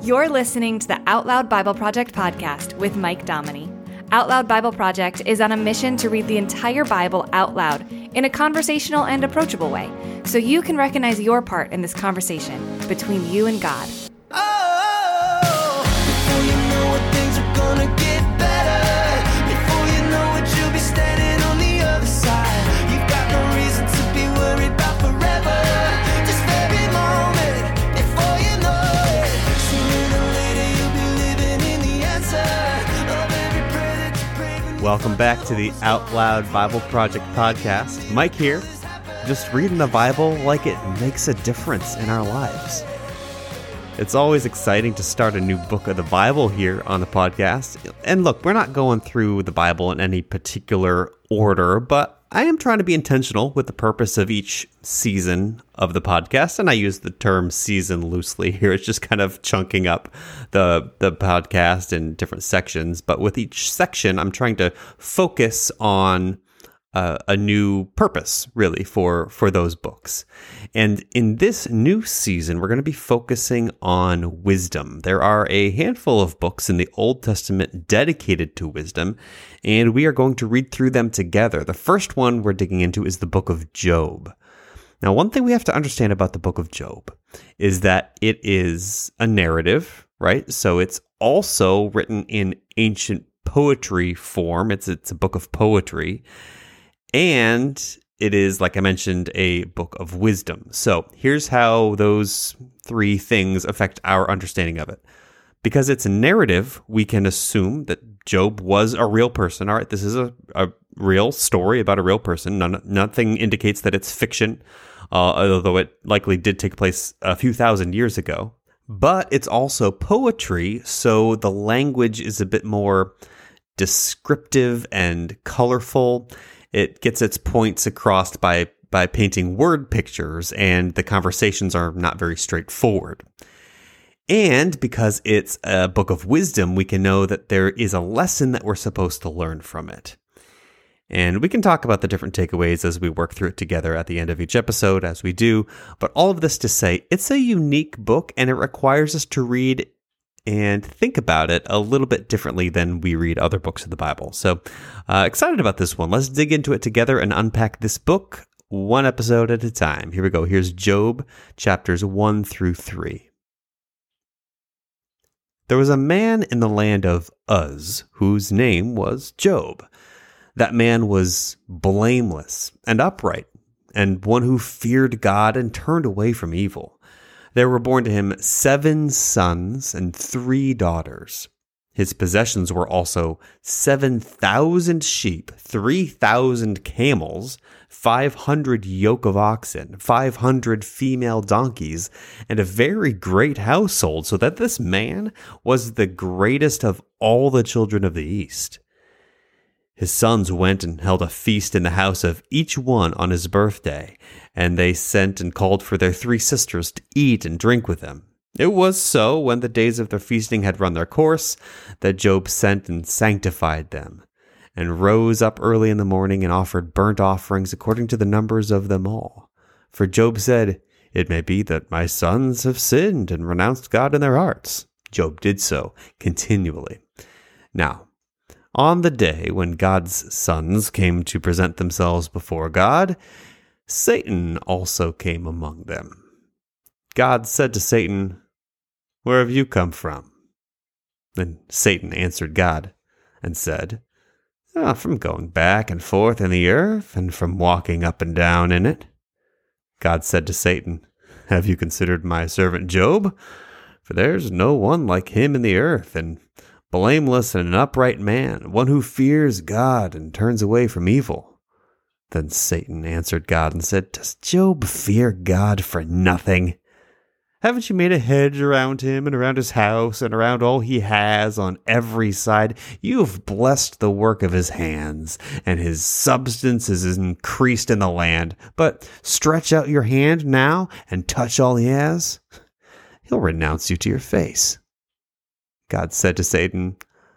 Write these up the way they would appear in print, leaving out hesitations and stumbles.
You're listening to the Out Loud Bible Project podcast with Mike Dominy. Out Loud Bible Project is on a mission to read the entire Bible out loud in a conversational and approachable way, so you can recognize your part in this conversation between you and God. Before you know it, things are gonna get better. Before you know it, you'll be standing on the other side. You've got no reason to be worried about forever. Just every moment before you know it. Sooner or later, you'll be living in the answer of every prayer that you prayed. Welcome back to the Out Loud Bible Project podcast. Mike here, just reading the Bible like it makes a difference in our lives. It's always exciting to start a new book of the Bible here on the podcast. And look, we're not going through the Bible in any particular order, but I am trying to be intentional with the purpose of each season of the podcast. And I use the term season loosely here. It's just kind of chunking up the podcast in different sections. But with each section, I'm trying to focus on a new purpose, really, for those books. And in this new season, we're going to be focusing on wisdom. There are a handful of books in the Old Testament dedicated to wisdom, and we are going to read through them together. The first one we're digging into is the book of Job. Now, one thing we have to understand about the book of Job is that it is a narrative, right? So it's also written in ancient poetry form. It's a book of poetry. And it is, like I mentioned, a book of wisdom. So here's how those three things affect our understanding of it. Because it's a narrative, we can assume that Job was a real person. All right, this is a real story about a real person. Nothing indicates that it's fiction, although it likely did take place a few thousand years ago. But it's also poetry, so the language is a bit more descriptive and colorful. It gets its points across by painting word pictures, and the conversations are not very straightforward. And because it's a book of wisdom, we can know that there is a lesson that we're supposed to learn from it. And we can talk about the different takeaways as we work through it together at the end of each episode, as we do. But all of this to say, it's a unique book, and it requires us to read and think about it a little bit differently than we read other books of the Bible. So excited about this one. Let's dig into it together and unpack this book one episode at a time. Here we go. Here's Job, chapters 1 through 3. There was a man in the land of Uz whose name was Job. That man was blameless and upright, and one who feared God and turned away from evil. There were born to him 7 sons and 3 daughters. His possessions were also 7,000 sheep, 3,000 camels, 500 yoke of oxen, 500 female donkeys, and a very great household, so that this man was the greatest of all the children of the East. His sons went and held a feast in the house of each one on his birthday, and they sent and called for their 3 sisters to eat and drink with them. It was so, when the days of their feasting had run their course, that Job sent and sanctified them, and rose up early in the morning and offered burnt offerings according to the numbers of them all. For Job said, "It may be that my sons have sinned and renounced God in their hearts." Job did so continually. Now, on the day when God's sons came to present themselves before God, Satan also came among them. God said to Satan, "Where have you come from?" Then Satan answered God and said, "From going back and forth in the earth and from walking up and down in it." God said to Satan, "Have you considered my servant Job? For there's no one like him in the earth, and blameless and an upright man, one who fears God and turns away from evil." Then Satan answered God and said, "Does Job fear God for nothing? Haven't you made a hedge around him and around his house and around all he has on every side? You have blessed the work of his hands, and his substance is increased in the land. But stretch out your hand now and touch all he has. He'll renounce you to your face." God said to Satan,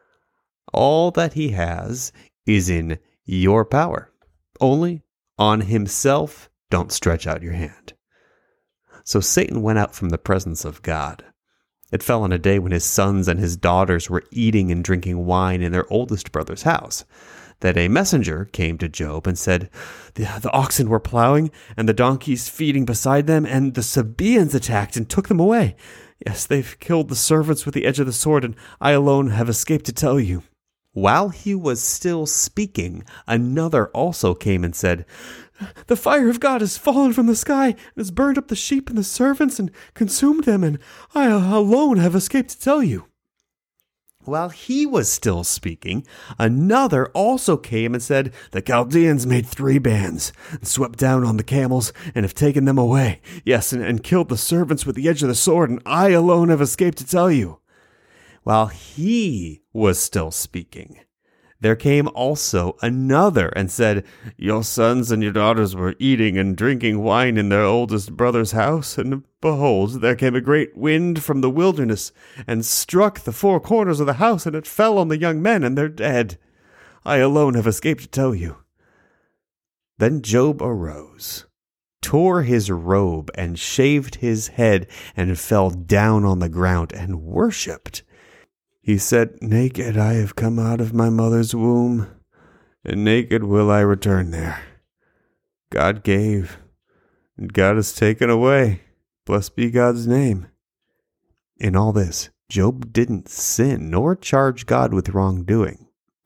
"All that he has is in your power. Only on himself don't stretch out your hand." So Satan went out from the presence of God, It fell on a day when his sons and his daughters were eating and drinking wine in their oldest brother's house, that a messenger came to Job and said, the oxen were plowing and the donkeys feeding beside them, and the Sabaeans attacked and took them away. Yes, they've killed the servants with the edge of the sword, and I alone have escaped to tell you. While he was still speaking, another also came and said, the fire of God has fallen from the sky and has burned up the sheep and the servants and consumed them, and I alone have escaped to tell you. While he was still speaking, another also came and said, the Chaldeans made 3 bands and swept down on the camels and have taken them away. Yes, and killed the servants with the edge of the sword, and I alone have escaped to tell you. While he was still speaking, there came also another and said, your sons and your daughters were eating and drinking wine in their oldest brother's house, and behold, there came a great wind from the wilderness, and struck the 4 corners of the house, and it fell on the young men, and they're dead. I alone have escaped to tell you. Then Job arose, tore his robe, and shaved his head, and fell down on the ground, and worshipped. He said, naked I have come out of my mother's womb, and naked will I return there. God gave, and God has taken away. Blessed be God's name. In all this, Job didn't sin nor charge God with wrongdoing.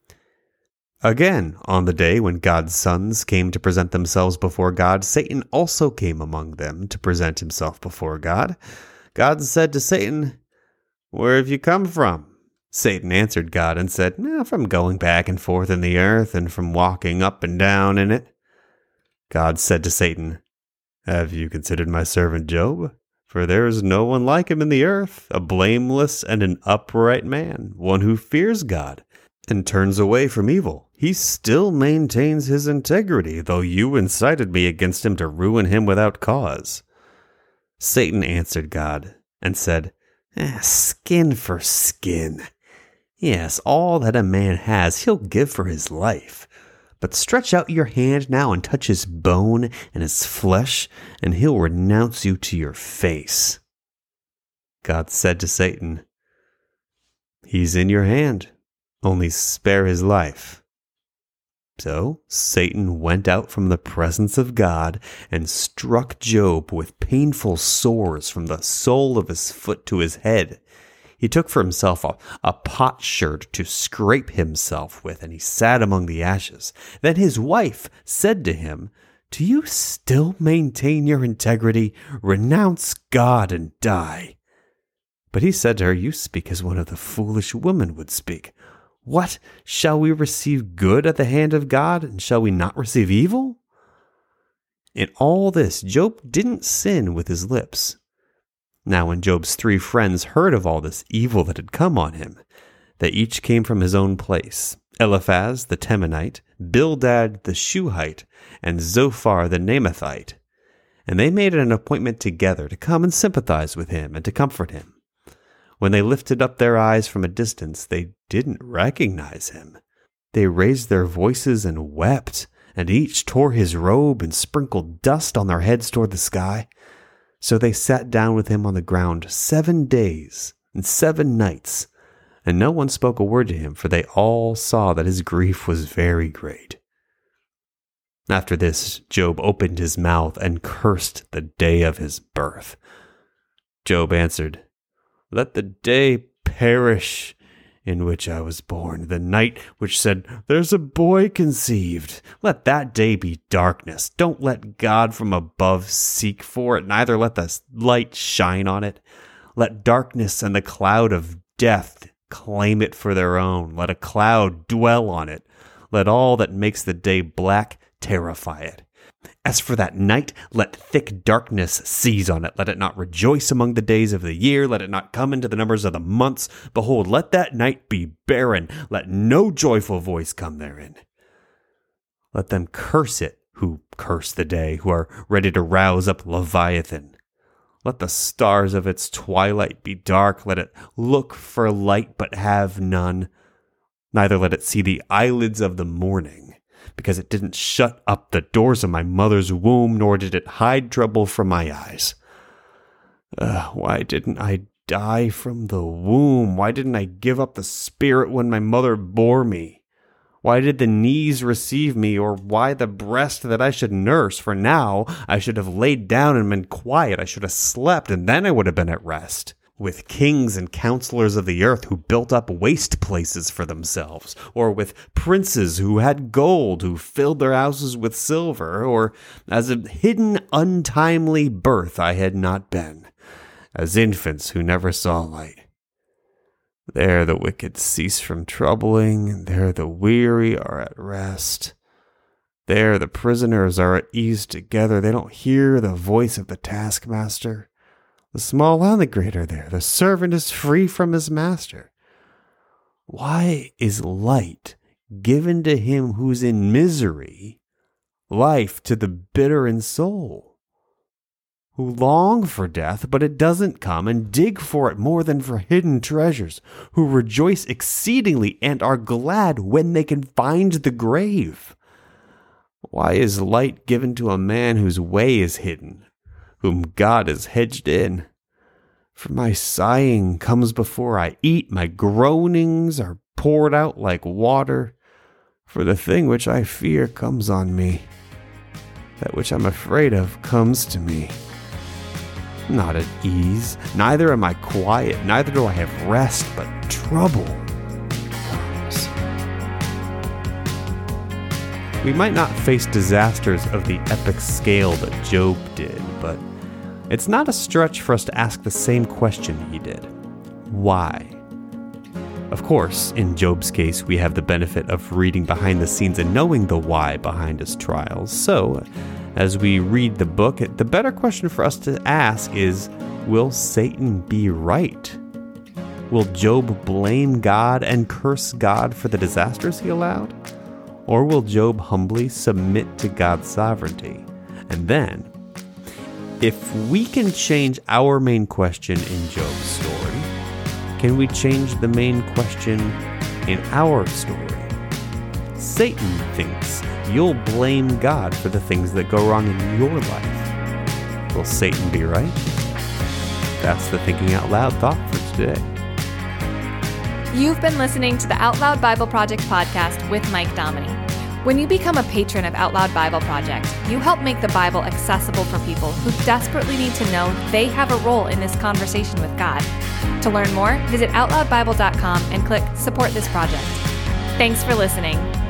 Again, on the day when God's sons came to present themselves before God, Satan also came among them to present himself before God. God said to Satan, where have you come from? Satan answered God and said, from going back and forth in the earth and from walking up and down in it. God said to Satan, have you considered my servant Job? For there is no one like him in the earth, a blameless and an upright man, one who fears God and turns away from evil. He still maintains his integrity, though you incited me against him to ruin him without cause. Satan answered God and said, skin for skin. Yes, all that a man has he'll give for his life. But stretch out your hand now and touch his bone and his flesh, and he'll renounce you to your face. God said to Satan, he's in your hand, only spare his life. So Satan went out from the presence of God and struck Job with painful sores from the sole of his foot to his head. He took for himself a potsherd to scrape himself with, and he sat among the ashes. Then his wife said to him, do you still maintain your integrity? Renounce God and die. But he said to her, you speak as one of the foolish women would speak. What? Shall we receive good at the hand of God, and shall we not receive evil? In all this, Job didn't sin with his lips. Now when Job's 3 friends heard of all this evil that had come on him, they each came from his own place, Eliphaz the Temanite, Bildad the Shuhite, and Zophar the Naamathite. And they made an appointment together to come and sympathize with him and to comfort him. When they lifted up their eyes from a distance, they didn't recognize him. They raised their voices and wept, and each tore his robe and sprinkled dust on their heads toward the sky. So they sat down with him on the ground 7 days and 7 nights, and no one spoke a word to him, for they all saw that his grief was very great. After this, Job opened his mouth and cursed the day of his birth. Job answered, let the day perish in which I was born, the night which said, there's a boy conceived. Let that day be darkness. Don't let God from above seek for it, neither let the light shine on it. Let darkness and the cloud of death claim it for their own. Let a cloud dwell on it. Let all that makes the day black terrify it. As for that night, let thick darkness seize on it. Let it not rejoice among the days of the year. Let it not come into the numbers of the months. Behold, let that night be barren. Let no joyful voice come therein. Let them curse it who curse the day, who are ready to rouse up Leviathan. Let the stars of its twilight be dark. Let it look for light, but have none. Neither let it see the eyelids of the morning, because it didn't shut up the doors of my mother's womb, nor did it hide trouble from my eyes. Why didn't I die from the womb? Why didn't I give up the spirit when my mother bore me? Why did the knees receive me, or why the breast that I should nurse? For now I should have laid down and been quiet. I should have slept, and then I would have been at rest. With kings and counselors of the earth who built up waste places for themselves, or with princes who had gold, who filled their houses with silver, or as a hidden untimely birth I had not been, as infants who never saw light. There the wicked cease from troubling, and there the weary are at rest. There the prisoners are at ease together. They don't hear the voice of the taskmaster. The small and the great are there. The servant is free from his master. Why is light given to him who's in misery, life to the bitter in soul, who long for death, but it doesn't come, and dig for it more than for hidden treasures, who rejoice exceedingly and are glad when they can find the grave? Why is light given to a man whose way is hidden, whom God has hedged in? For my sighing comes before I eat, my groanings are poured out like water, for the thing which I fear comes on me, that which I'm afraid of comes to me. Not at ease, neither am I quiet, neither do I have rest, but trouble comes. We might not face disasters of the epic scale that Job did, but it's not a stretch for us to ask the same question he did. Why? Of course, in Job's case, we have the benefit of reading behind the scenes and knowing the why behind his trials. So, as we read the book, the better question for us to ask is, will Satan be right? Will Job blame God and curse God for the disasters he allowed? Or will Job humbly submit to God's sovereignty? And then, if we can change our main question in Job's story, can we change the main question in our story? Satan thinks you'll blame God for the things that go wrong in your life. Will Satan be right? That's the Thinking Out Loud thought for today. You've been listening to the Out Loud Bible Project podcast with Mike Dominy. When you become a patron of Out Loud Bible Project, you help make the Bible accessible for people who desperately need to know they have a role in this conversation with God. To learn more, visit OutLoudBible.com and click Support This Project. Thanks for listening.